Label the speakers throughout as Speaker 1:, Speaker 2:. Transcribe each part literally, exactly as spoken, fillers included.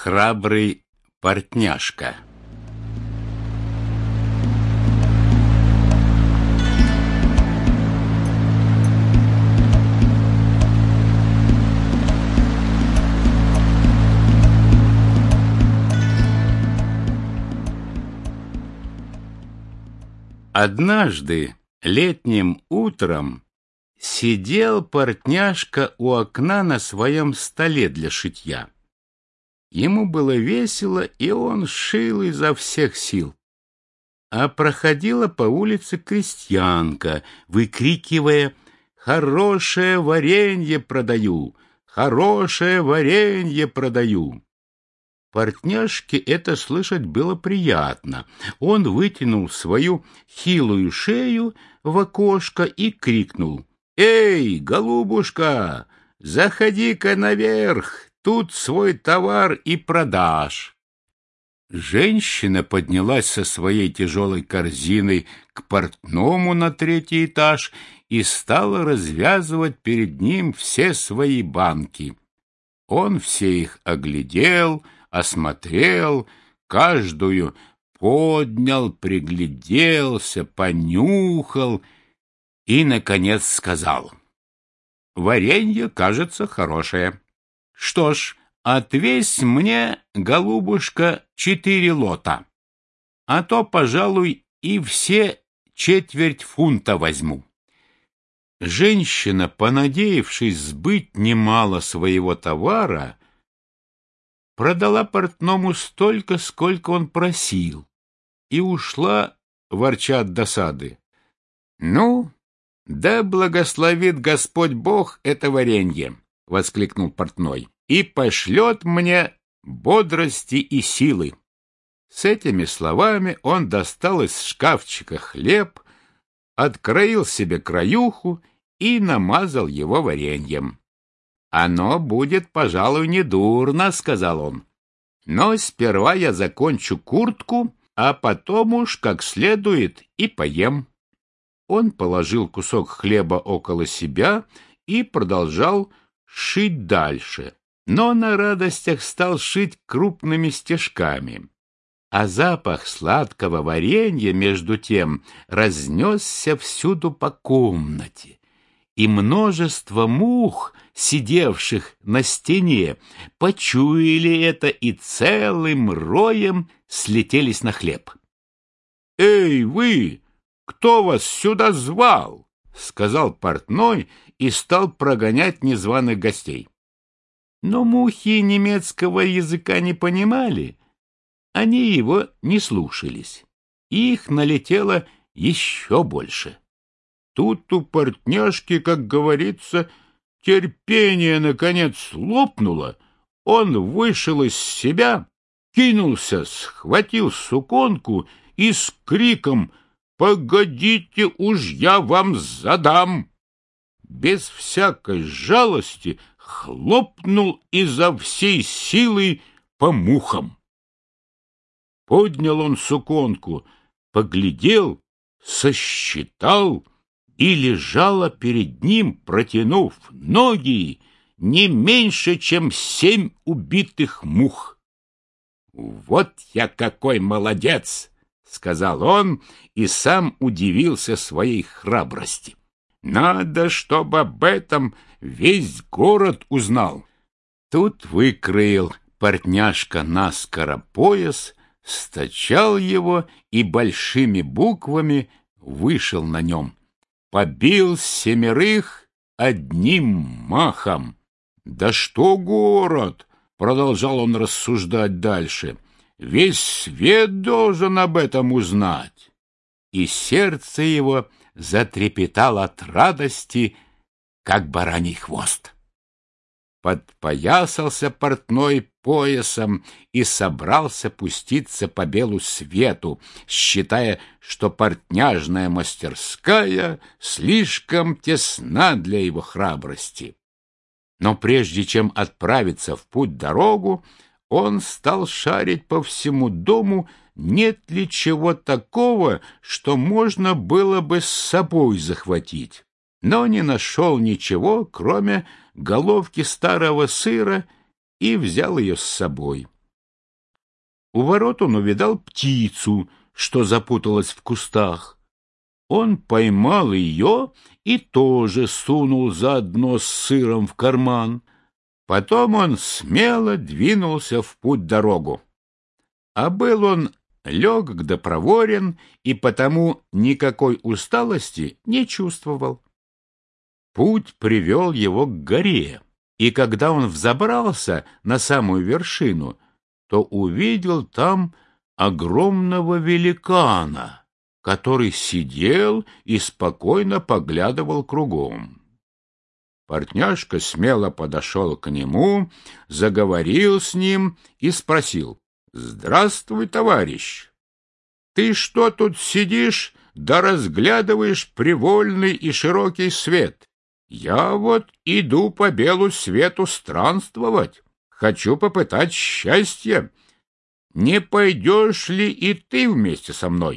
Speaker 1: Храбрый портняжка. Однажды летним утром сидел портняжка у окна на своем столе для шитья. Ему было весело, и он шил изо всех сил. А проходила по улице крестьянка, выкрикивая: «Хорошее варенье продаю! Хорошее варенье продаю!» Портняжке это слышать было приятно. Он вытянул свою хилую шею в окошко и крикнул: «Эй, голубушка, заходи-ка наверх! Тут свой товар и продашь». Женщина поднялась со своей тяжелой корзиной к портному на третий этаж и стала развязывать перед ним все свои банки. Он все их оглядел, осмотрел, каждую поднял, пригляделся, понюхал и, наконец, сказал: «Варенье, кажется, хорошее. Что ж, отвесь мне, голубушка, четыре лота, а то, пожалуй, и все четверть фунта возьму». Женщина, понадеявшись сбыть немало своего товара, продала портному столько, сколько он просил, и ушла, ворча от досады. «Ну, да благословит Господь Бог это варенье!» — воскликнул портной, «и пошлет мне бодрости и силы». С этими словами он достал из шкафчика хлеб, откроил себе краюху и намазал его вареньем. «Оно будет, пожалуй, недурно», — сказал он. «Но сперва я закончу куртку, а потом уж как следует и поем». Он положил кусок хлеба около себя и продолжал шить дальше, но на радостях стал шить крупными стежками. А запах сладкого варенья, между тем, разнесся всюду по комнате, и множество мух, сидевших на стене, почуяли это и целым роем слетелись на хлеб. «Эй, вы! Кто вас сюда звал?» — сказал портной и стал прогонять незваных гостей. Но мухи немецкого языка не понимали, они его не слушались, их налетело еще больше. Тут у портняжки, как говорится, терпение, наконец, лопнуло. Он вышел из себя, кинулся, схватил суконку и с криком: «Погодите, уж я вам задам!» без всякой жалости хлопнул изо всей силы по мухам. Поднял он суконку, поглядел, сосчитал, и лежала перед ним, протянув ноги, не меньше, чем семь убитых мух. «Вот я какой молодец!» — сказал он, и сам удивился своей храбрости. «Надо, чтобы об этом весь город узнал». Тут выкроил портняжка наскоро пояс, стачал его и большими буквами вышел на нем: «Побил семерых одним махом». «Да что город!» — продолжал он рассуждать дальше. «Весь свет должен об этом узнать». И сердце его затрепетало от радости, как бараний хвост. Подпоясался портной поясом и собрался пуститься по белу свету, считая, что портняжная мастерская слишком тесна для его храбрости. Но прежде чем отправиться в путь-дорогу, он стал шарить по всему дому, нет ли чего такого, что можно было бы с собой захватить, но не нашел ничего, кроме головки старого сыра, и взял ее с собой. У ворот он увидал птицу, что запуталась в кустах. Он поймал ее и тоже сунул заодно с сыром в карман. Потом он смело двинулся в путь-дорогу. А был он легок да проворен, и потому никакой усталости не чувствовал. Путь привел его к горе, и когда он взобрался на самую вершину, то увидел там огромного великана, который сидел и спокойно поглядывал кругом. Портняжка смело подошел к нему, заговорил с ним и спросил: «Здравствуй, товарищ! Ты что тут сидишь да разглядываешь привольный и широкий свет? Я вот иду по белу свету странствовать, хочу попытать счастье. Не пойдешь ли и ты вместе со мной?»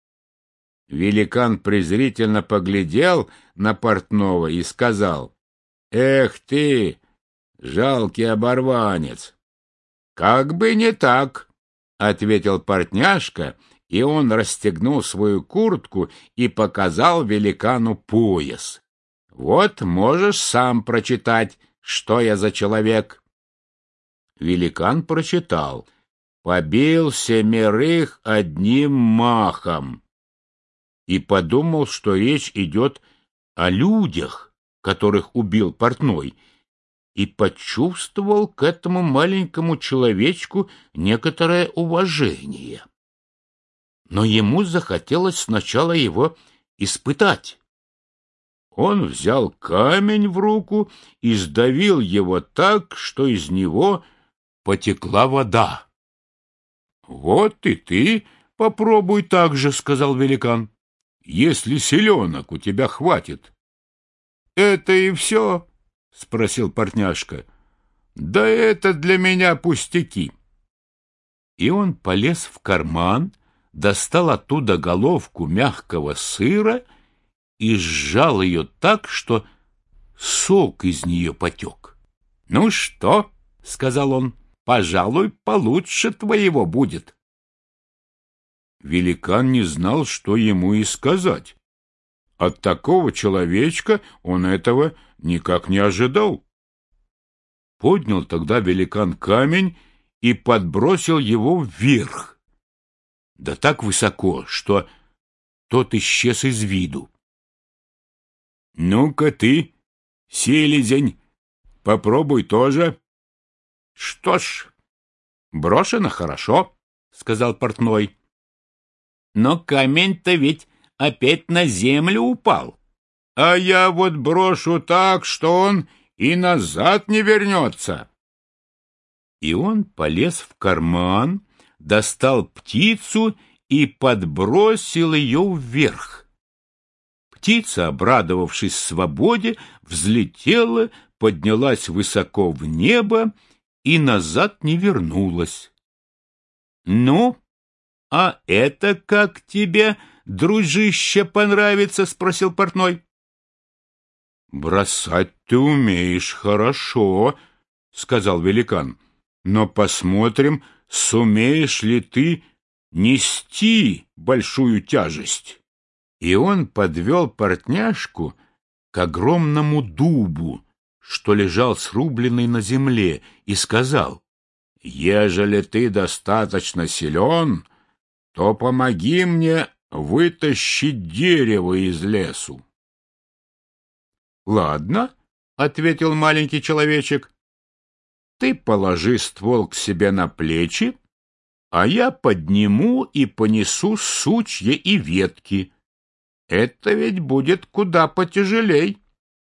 Speaker 1: Великан презрительно поглядел на портного и сказал: «Эх ты, жалкий оборванец!» «Как бы не так», — ответил портняжка, и он расстегнул свою куртку и показал великану пояс. «Вот можешь сам прочитать, что я за человек». Великан прочитал: «Побил семерых одним махом», и подумал, что речь идет о людях, которых убил портной, и почувствовал к этому маленькому человечку некоторое уважение. Но ему захотелось сначала его испытать. Он взял камень в руку и сдавил его так, что из него потекла вода. «Вот и ты попробуй так же», — сказал великан, — «если селенок у тебя хватит». «Это и все?» — спросил портняжка. «Да это для меня пустяки». И он полез в карман, достал оттуда головку мягкого сыра и сжал ее так, что сок из нее потек. «Ну что?» — сказал он. «Пожалуй, получше твоего будет». Великан не знал, что ему и сказать. От такого человечка он этого никак не ожидал. Поднял тогда великан камень и подбросил его вверх, да так высоко, что тот исчез из виду. «Ну-ка ты, селезень, попробуй тоже». «Что ж, брошено хорошо», — сказал портной. «Но камень-то ведь опять на землю упал. А я вот брошу так, что он и назад не вернется». И он полез в карман, достал птицу и подбросил ее вверх. Птица, обрадовавшись свободе, взлетела, поднялась высоко в небо и назад не вернулась. «Ну, а это как тебе, дружище, понравится?» — спросил портной. «Бросать ты умеешь хорошо», — сказал великан, — «но посмотрим, сумеешь ли ты нести большую тяжесть». И он подвел портняжку к огромному дубу, что лежал срубленный на земле, и сказал: «Ежели ты достаточно силен, то помоги мне вытащить дерево из лесу». «Ладно», — ответил маленький человечек, — «ты положи ствол к себе на плечи, а я подниму и понесу сучья и ветки. Это ведь будет куда потяжелей».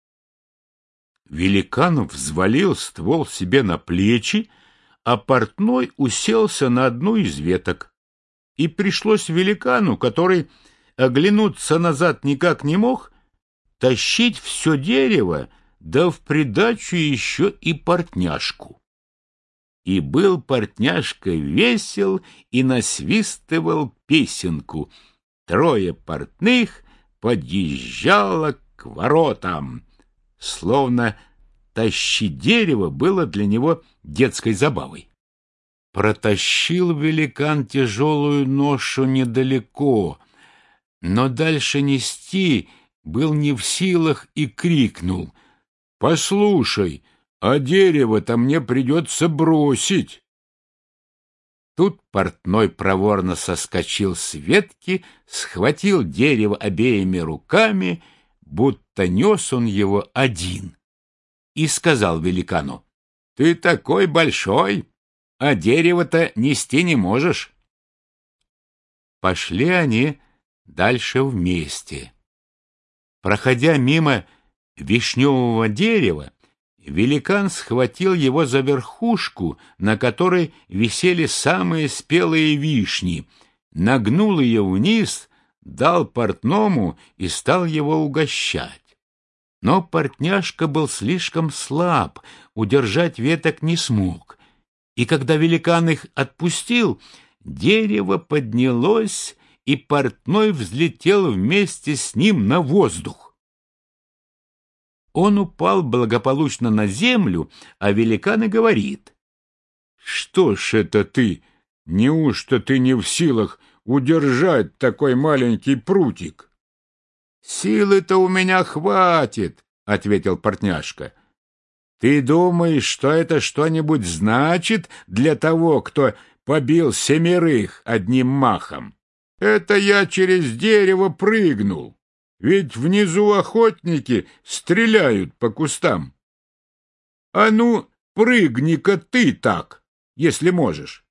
Speaker 1: Великан взвалил ствол себе на плечи, а портной уселся на одну из веток. И пришлось великану, который оглянуться назад никак не мог, тащить все дерево, да в придачу еще и портняжку. И был портняжка весел и насвистывал песенку. Трое портных подъезжало к воротам, словно тащить дерево было для него детской забавой. Протащил великан тяжелую ношу недалеко, но дальше нести был не в силах и крикнул: «Послушай, а дерево-то мне придется бросить!» Тут портной проворно соскочил с ветки, схватил дерево обеими руками, будто нес он его один, и сказал великану: «Ты такой большой, а дерево-то нести не можешь». Пошли они дальше вместе. Проходя мимо вишневого дерева, великан схватил его за верхушку, на которой висели самые спелые вишни, нагнул ее вниз, дал портному и стал его угощать. Но портняжка был слишком слаб, удержать веток не смог, и когда великан их отпустил, дерево поднялось, и портной взлетел вместе с ним на воздух. Он упал благополучно на землю, а великан и говорит: «Что ж это ты? Неужто ты не в силах удержать такой маленький прутик?» «Силы-то у меня хватит», — ответил портняжка. «Ты думаешь, что это что-нибудь значит для того, кто побил семерых одним махом? Это я через дерево прыгнул, ведь внизу охотники стреляют по кустам. А ну, прыгни-ка ты так, если можешь».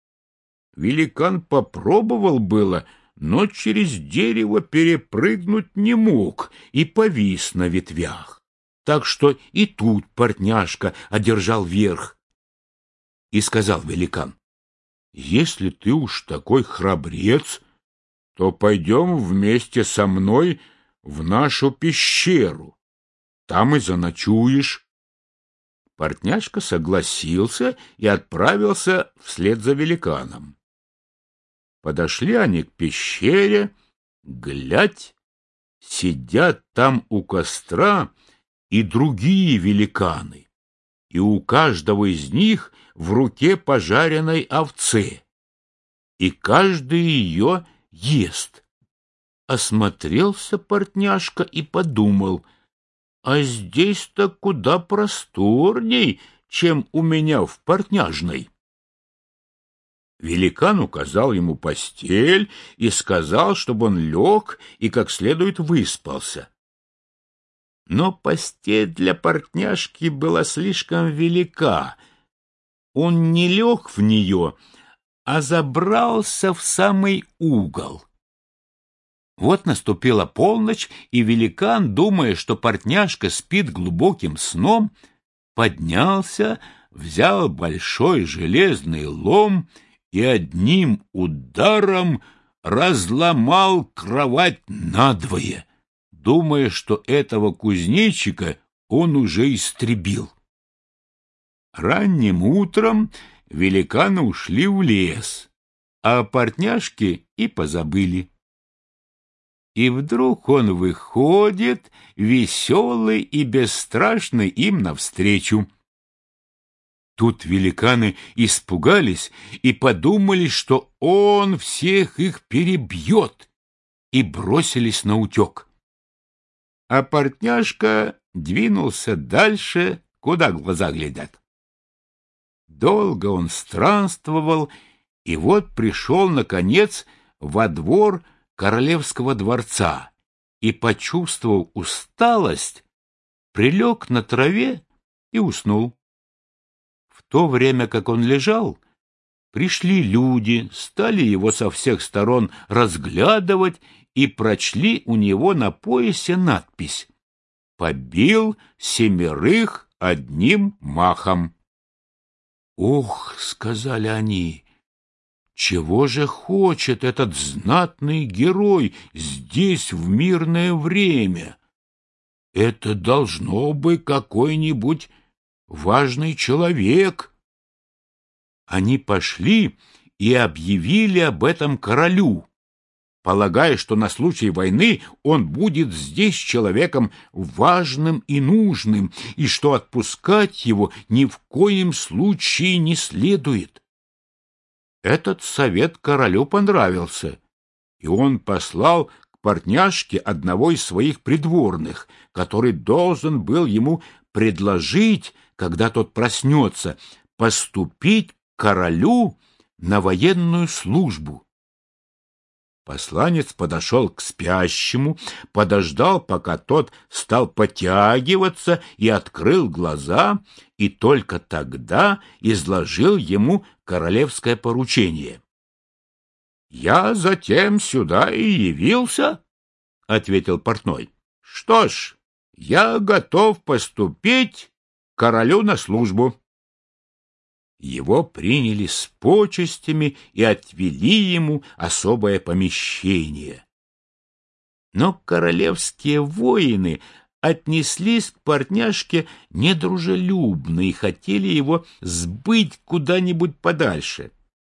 Speaker 1: Великан попробовал было, но через дерево перепрыгнуть не мог и повис на ветвях. Так что и тут портняжка одержал верх. И сказал великан: «Если ты уж такой храбрец, то пойдем вместе со мной в нашу пещеру. Там и заночуешь». Портняжка согласился и отправился вслед за великаном. Подошли они к пещере, глядь, сидят там у костра и другие великаны, и у каждого из них в руке пожаренной овце, и каждый ее ест. Осмотрелся портняжка и подумал: а здесь-то куда просторней, чем у меня в портняжной. Великан указал ему постель и сказал, чтобы он лег и как следует выспался. Но постель для портняжки была слишком велика. Он не лег в нее, а забрался в самый угол. Вот наступила полночь, и великан, думая, что портняжка спит глубоким сном, поднялся, взял большой железный лом и одним ударом разломал кровать надвое, думая, что этого кузнечика он уже истребил. Ранним утром великаны ушли в лес, а о портняжке и позабыли. И вдруг он выходит, веселый и бесстрашный, им навстречу. Тут великаны испугались и подумали, что он всех их перебьет, и бросились наутек. А портняжка двинулся дальше, куда глаза глядят. Долго он странствовал, и вот пришел, наконец, во двор королевского дворца и, почувствовав усталость, прилег на траве и уснул. В то время, как он лежал, пришли люди, стали его со всех сторон разглядывать и прочли у него на поясе надпись: «Побил семерых одним махом». «Ох, — сказали они, — чего же хочет этот знатный герой здесь в мирное время? Это должно быть какой-нибудь важный человек». Они пошли и объявили об этом королю, полагая, что на случай войны он будет здесь человеком важным и нужным, и что отпускать его ни в коем случае не следует. Этот совет королю понравился, и он послал к портняжке одного из своих придворных, который должен был ему предложить, когда тот проснется, поступить к королю на военную службу. Посланец подошел к спящему, подождал, пока тот стал потягиваться и открыл глаза, и только тогда изложил ему королевское поручение. — Я затем сюда и явился, — ответил портной. — Что ж, я готов поступить к королю на службу. Его приняли с почестями и отвели ему особое помещение. Но королевские воины отнеслись к портняжке недружелюбно и хотели его сбыть куда-нибудь подальше.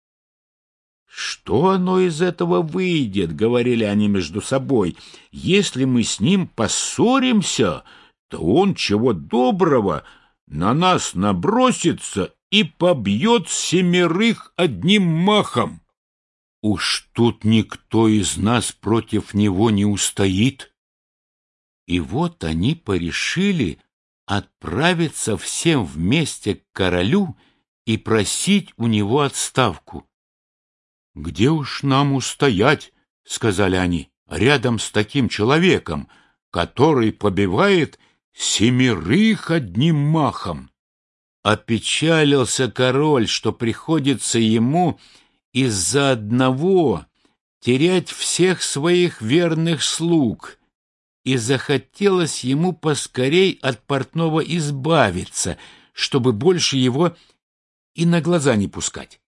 Speaker 1: «Что оно из этого выйдет, — говорили они между собой, — если мы с ним поссоримся, то он, чего доброго, на нас набросится и побьет семерых одним махом. Уж тут никто из нас против него не устоит». И вот они порешили отправиться всем вместе к королю и просить у него отставку. «Где уж нам устоять, — сказали они, — рядом с таким человеком, который побивает семерых одним махом?» Опечалился король, что приходится ему из-за одного терять всех своих верных слуг, и захотелось ему поскорей от портного избавиться, чтобы больше его и на глаза не пускать.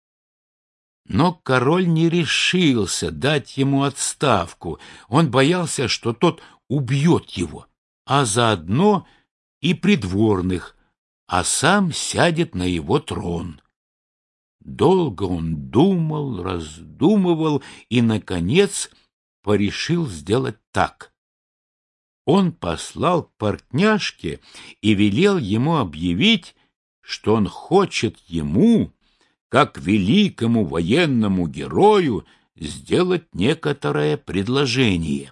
Speaker 1: Но король не решился дать ему отставку. Он боялся, что тот убьет его, а заодно и придворных, а сам сядет на его трон. Долго он думал, раздумывал и, наконец, порешил сделать так. Он послал к портняжке и велел ему объявить, что он хочет ему, как великому военному герою, сделать некоторое предложение.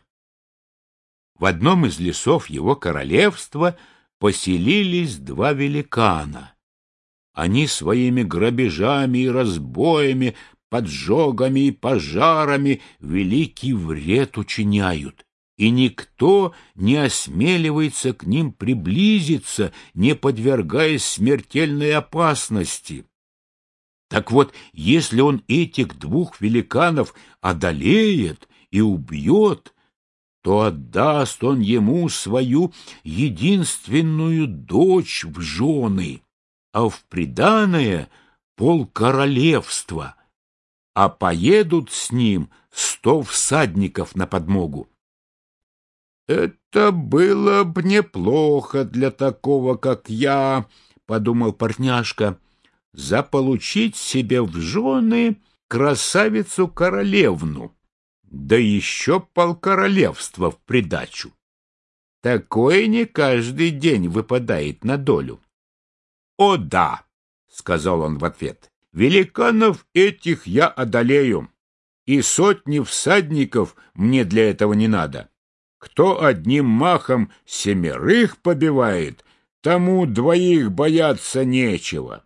Speaker 1: В одном из лесов его королевства поселились два великана. Они своими грабежами и разбоями, поджогами и пожарами великий вред учиняют, и никто не осмеливается к ним приблизиться, не подвергаясь смертельной опасности. Так вот, если он этих двух великанов одолеет и убьет, то отдаст он ему свою единственную дочь в жены, а в приданое полкоролевства, а поедут с ним сто всадников на подмогу. — Это было б неплохо для такого, как я, — подумал портняжка, — заполучить себе в жены красавицу-королевну, да еще полкоролевства в придачу. Такое не каждый день выпадает на долю. — О да, — сказал он в ответ, — великанов этих я одолею, и сотни всадников мне для этого не надо. Кто одним махом семерых побивает, тому двоих бояться нечего.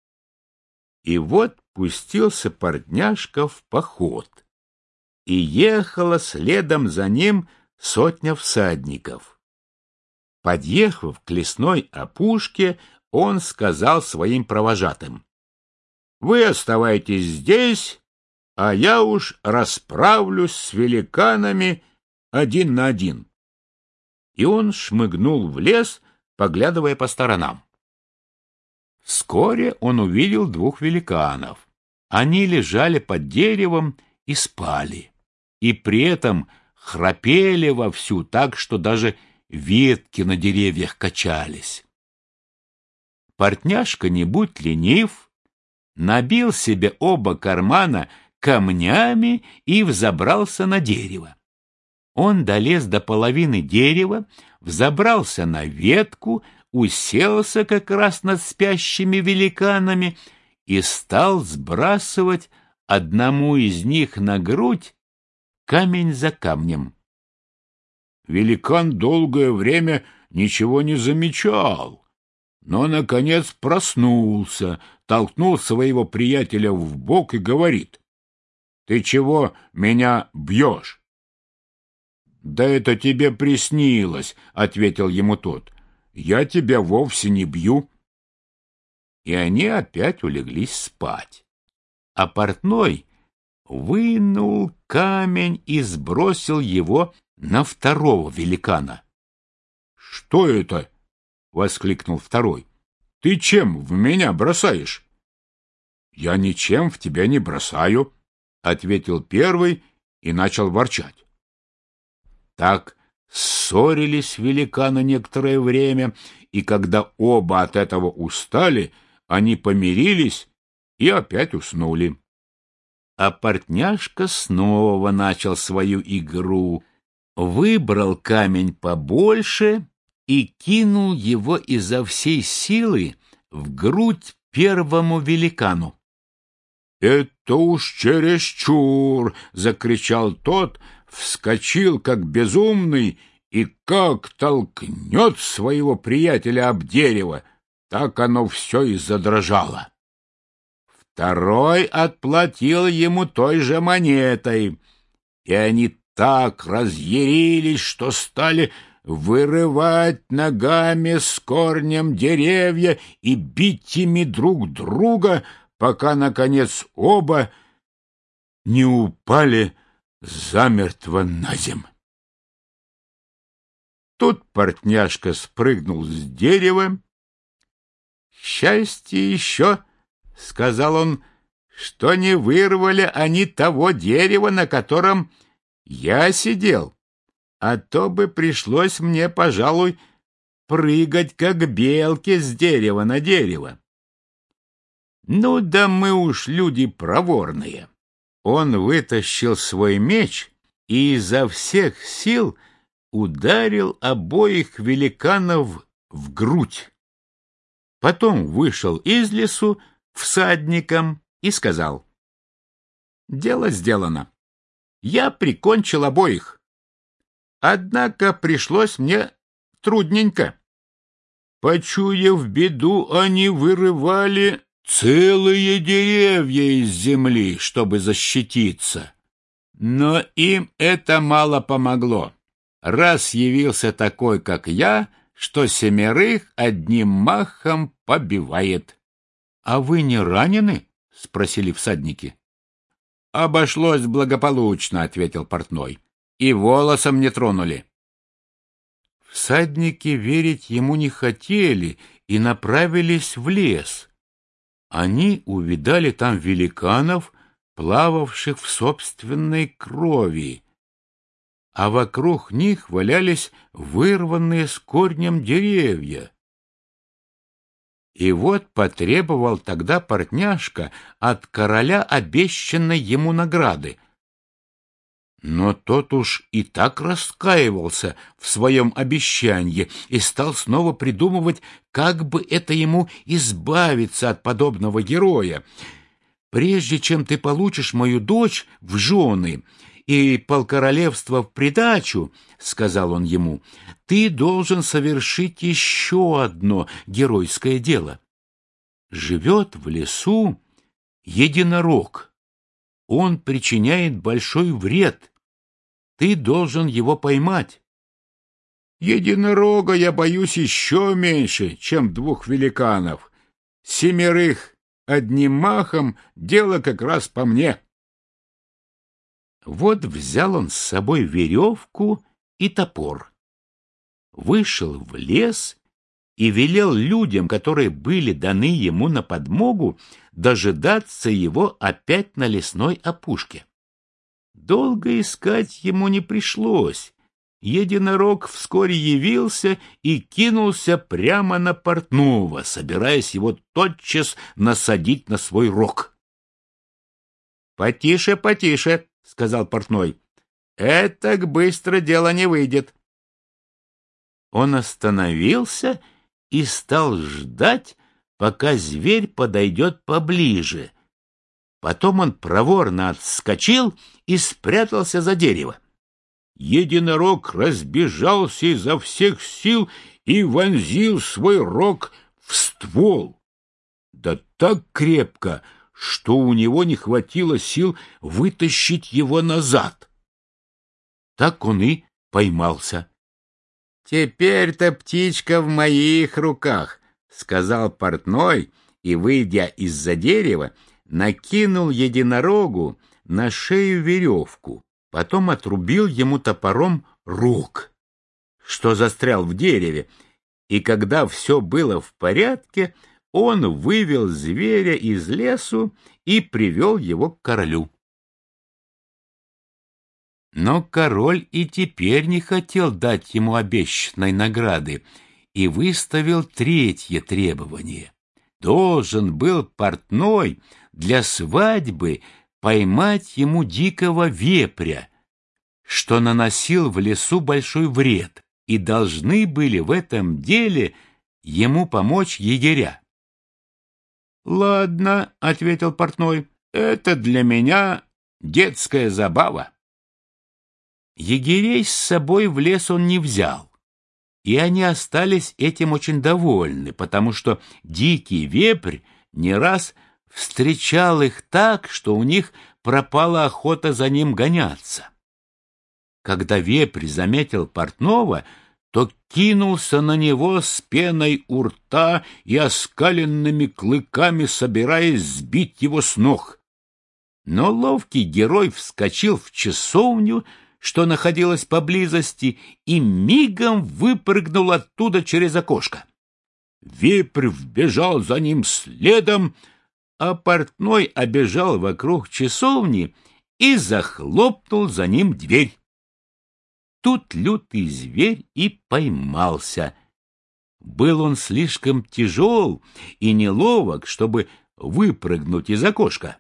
Speaker 1: И вот пустился портняжка в поход, и ехала следом за ним сотня всадников. Подъехав к лесной опушке, он сказал своим провожатым: «Вы оставайтесь здесь, а я уж расправлюсь с великанами один на один». И он шмыгнул в лес, поглядывая по сторонам. Вскоре он увидел двух великанов. Они лежали под деревом и спали, и при этом храпели вовсю так, что даже ветки на деревьях качались. Портняжка, не будь ленив, набил себе оба кармана камнями и взобрался на дерево. Он долез до половины дерева, взобрался на ветку, уселся как раз над спящими великанами и стал сбрасывать одному из них на грудь камень за камнем. Великан долгое время ничего не замечал, но, наконец, проснулся, толкнул своего приятеля в бок и говорит: «Ты чего меня бьешь?» «Да это тебе приснилось», — ответил ему тот. «Я тебя вовсе не бью». И они опять улеглись спать. А портной вынул камень и сбросил его на второго великана. «Что это?» — воскликнул второй. «Ты чем в меня бросаешь?» «Я ничем в тебя не бросаю», — ответил первый и начал ворчать. Так ссорились великаны некоторое время, и когда оба от этого устали, они помирились и опять уснули. А портняжка снова начал свою игру, выбрал камень побольше и кинул его изо всей силы в грудь первому великану. «Это уж чересчур!» — закричал тот, вскочил как безумный и как толкнет своего приятеля об дерево, так оно все и задрожало. Второй отплатил ему той же монетой, и они так разъярились, что стали вырывать ногами с корнем деревья и бить ими друг друга, пока, наконец, оба не упали замертво на землю. Тут портняжка спрыгнул с дерева. «Счастье еще, — сказал он, — что не вырвали они того дерева, на котором я сидел, а то бы пришлось мне, пожалуй, прыгать, как белки, с дерева на дерево. Ну да мы уж люди проворные». Он вытащил свой меч и изо всех сил ударил обоих великанов в грудь. Потом вышел из лесу всадником и сказал: «Дело сделано. Я прикончил обоих. Однако пришлось мне трудненько. Почуяв беду, они вырывали целые деревья из земли, чтобы защититься. Но им это мало помогло. Раз явился такой, как я, что семерых одним махом побивает». «А вы не ранены?» — спросили всадники. «Обошлось благополучно», — ответил портной, — «и волосом не тронули». Всадники верить ему не хотели и направились в лес. Они увидали там великанов, плававших в собственной крови, а вокруг них валялись вырванные с корнем деревья. И вот потребовал тогда портняжка от короля обещанной ему награды. Но тот уж и так раскаивался в своем обещании и стал снова придумывать, как бы это ему избавиться от подобного героя. «Прежде чем ты получишь мою дочь в жены и полкоролевства в придачу, — сказал он ему, — ты должен совершить еще одно геройское дело. Живет в лесу единорог. Он причиняет большой вред. Ты должен его поймать». «Единорога я боюсь еще меньше, чем двух великанов. Семерых одним махом — дело как раз по мне». Вот взял он с собой веревку и топор, вышел в лес и велел людям, которые были даны ему на подмогу, дожидаться его опять на лесной опушке. Долго искать ему не пришлось. Единорог вскоре явился и кинулся прямо на портного, собираясь его тотчас насадить на свой рог. «Потише, потише, — сказал портной, — этак быстро дело не выйдет». Он остановился и стал ждать,
Speaker 2: пока зверь подойдет поближе. Потом он проворно отскочил и спрятался за дерево. Единорог разбежался изо всех сил и вонзил свой рог в ствол. Да так крепко, что у него не хватило сил вытащить его назад. Так он и поймался.
Speaker 1: «Теперь-то птичка в моих руках», — сказал портной и, выйдя из-за дерева, накинул единорогу на шею веревку, потом отрубил ему топором рог, что застрял в дереве, и когда все было в порядке, он вывел зверя из лесу и привел его к королю. Но король и теперь не хотел дать ему обещанной награды и выставил третье требование. Должен был портной для свадьбы поймать ему дикого вепря, что наносил в лесу большой вред, и должны были в этом деле ему помочь егеря. «Ладно», — ответил портной, — «это для меня детская забава». Егерей с собой в лес он не взял, и они остались этим очень довольны, потому что дикий вепрь не раз встречал их так, что у них пропала охота за ним гоняться. Когда вепрь заметил портного, то кинулся на него с пеной у рта и оскаленными клыками, собираясь сбить его с ног. Но ловкий герой вскочил в часовню, что находилась поблизости, и мигом выпрыгнул оттуда через окошко. Вепрь вбежал за ним следом, а портной обежал вокруг часовни и захлопнул за ним дверь. Тут лютый зверь и поймался. Был он слишком тяжел и неловок, чтобы выпрыгнуть из окошка.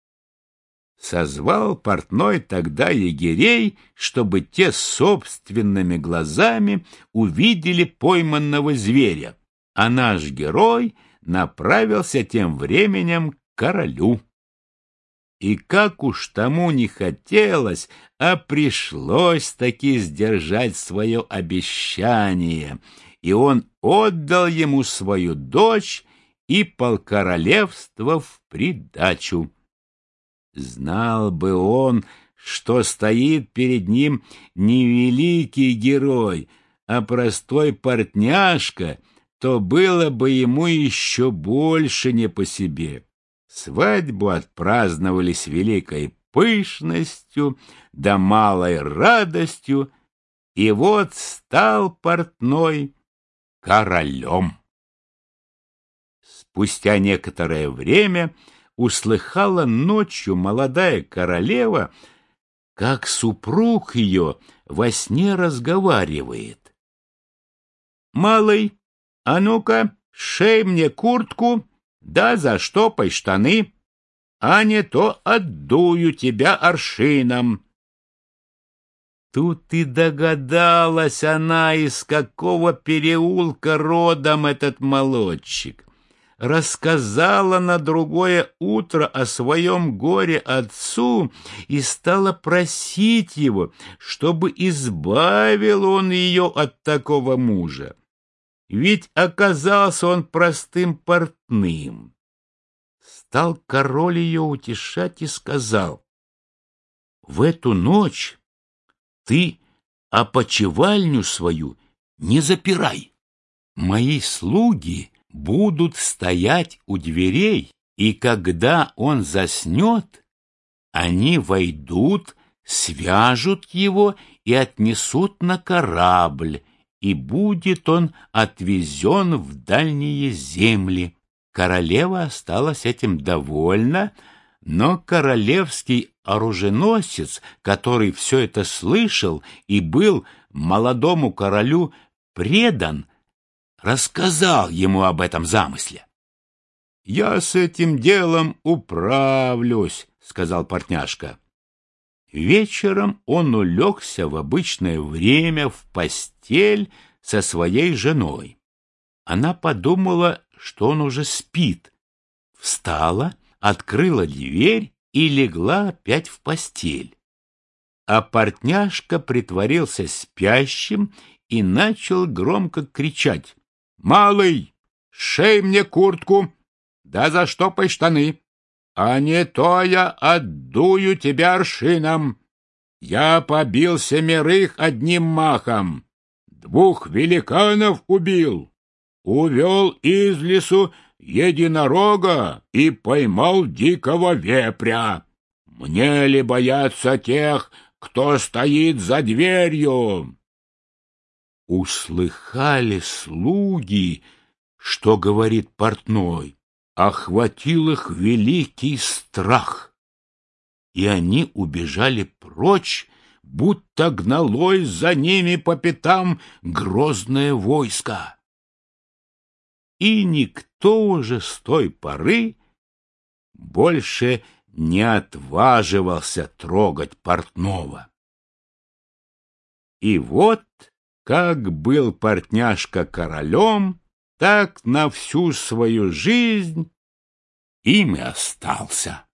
Speaker 1: Созвал портной тогда егерей, чтобы те собственными глазами увидели пойманного зверя, а наш герой направился тем временем к королю. И как уж тому не хотелось, а пришлось таки сдержать свое обещание, и он отдал ему свою дочь и полкоролевства в придачу. Знал бы он, что стоит перед ним не великий герой, а простой портняжка, то было бы ему еще больше не по себе. Свадьбу отпраздновали с великой пышностью да малой радостью, и вот стал портной королем. Спустя некоторое время услыхала ночью молодая королева, как супруг ее во сне разговаривает. «Малый, а ну-ка, шей мне куртку, да заштопай штаны, а не то отдую тебя аршином». Тут и догадалась она, из какого переулка родом этот молодчик. Рассказала на другое утро о своем горе отцу и стала просить его, чтобы избавил он ее от такого мужа. Ведь оказался он простым портным. Стал король ее утешать и сказал: «В эту ночь ты опочивальню свою не запирай. Мои слуги будут стоять у дверей, и когда он заснет, они войдут, свяжут его и отнесут на корабль, и будет он отвезен в дальние земли». Королева осталась этим довольна, но королевский оруженосец, который все это слышал и был молодому королю предан, рассказал ему об этом замысле. «Я с этим делом управлюсь», — сказал портняжка. Вечером он улегся в обычное время в постель со своей женой. Она подумала,
Speaker 2: что он уже спит. Встала, открыла дверь и легла опять в постель. А портняжка притворился спящим и начал громко кричать: «Малый, сшей мне куртку, да заштопай штаны, а не то я отдую тебя аршином. Я побил семерых одним махом, двух великанов убил, увел из лесу единорога и поймал дикого вепря. Мне ли бояться тех, кто стоит за дверью?» Услыхали слуги, что говорит портной, охватил их великий страх, и они убежали прочь, будто гналось за ними по пятам грозное войско. И никто уже с той поры больше не отваживался трогать портного. И вот как был портняжка королем, так на всю свою жизнь им и остался.